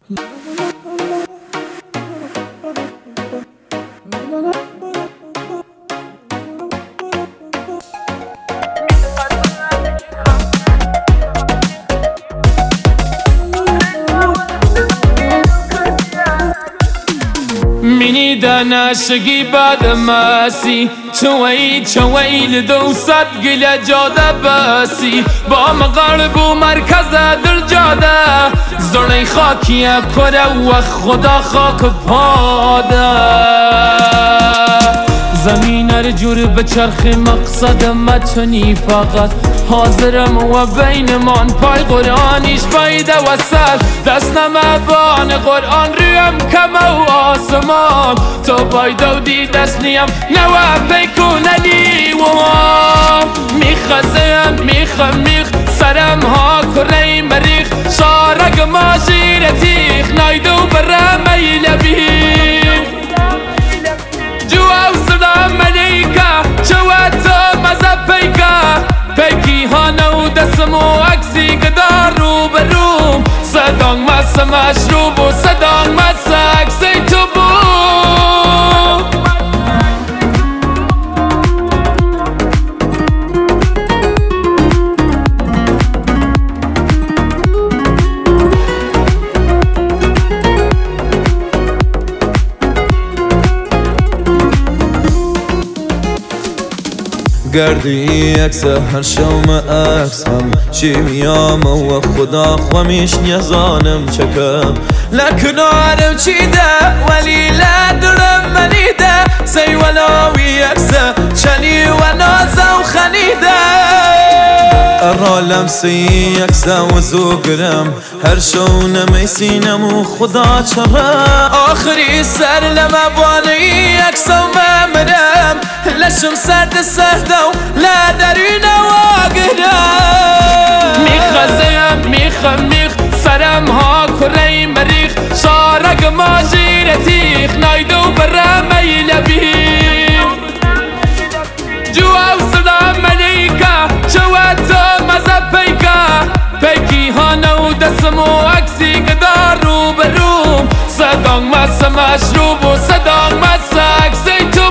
نشگی بعد مسی چویل دو صد گل جاده بسی با مغرب و مرکز در جاده زرنی خاکی کره و خدا خاک پاده زمین هر جور به چرخ مقصد متنی فقط حاضرم و بین من پای قرآنیش بایده و سر دست نمبان قرآن رویم کمه و آسمان تو بایده و دی دست نیم نوه پیکوننی و میخزم میخ سرم ها کره مریخ شارگ ماجیر تیخ نایدو برم ایلبیخ جوا و سلام ملیکا جواتو مذب پیکی هانو دسم و عکسی گدار رو بروم صدانگ مسا مشروب و صدانگ مسا عکسی تو گردی عکس هر شوم عکس هم چی میام و خدا خوامیش نیزانم چکم لکنارم چیده ولی لدرم منیده سی ولاوی عکس چنی و نازم خنیده رالم سی عکس و زوگرم هر شو نمیسینم و خدا چرم آخری سر لمبانی عکس و ممرم لشم سرد سردو لا درین واقرم میخ سرم ها کره مریخ شارگ ماجیر تیخ نایدو برم ایلبیخ جوا و سلام ملیکا جواتو مذب پیکی هانو دسم و عکسی گدار رو بروم صدانگ مسا مشروب و صدانگ مسا عکسی تو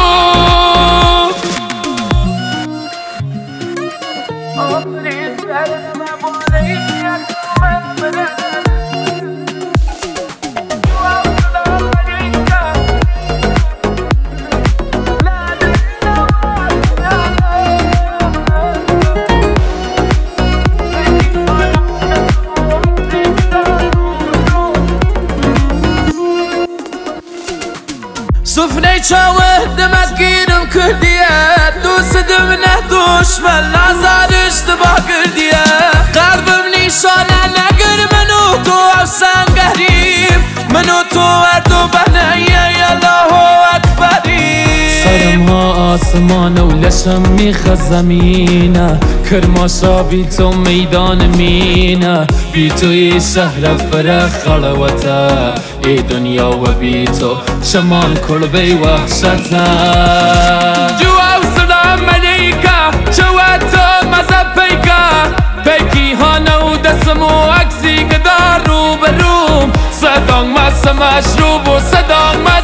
سفني چاوه دمگیرم کردیه دوست دمنه دشمن نظر اشتباه کردیه قلبم نیشانه نگر منو تو افسن گهریم منو تو اردو بنایه الله اکبری سرم ها آسمان و لشم میخ زمینه کرماشا بی تو میدان مینه بی توی شهر فرق خلوته ای دنیا و بی تو شمان کلبه وحشته جوا و سلام ملیکا جواتو مذب پیکی هانو دسم و عکسی گدار رو بروم صدانگ مسا مشروب و صدانگ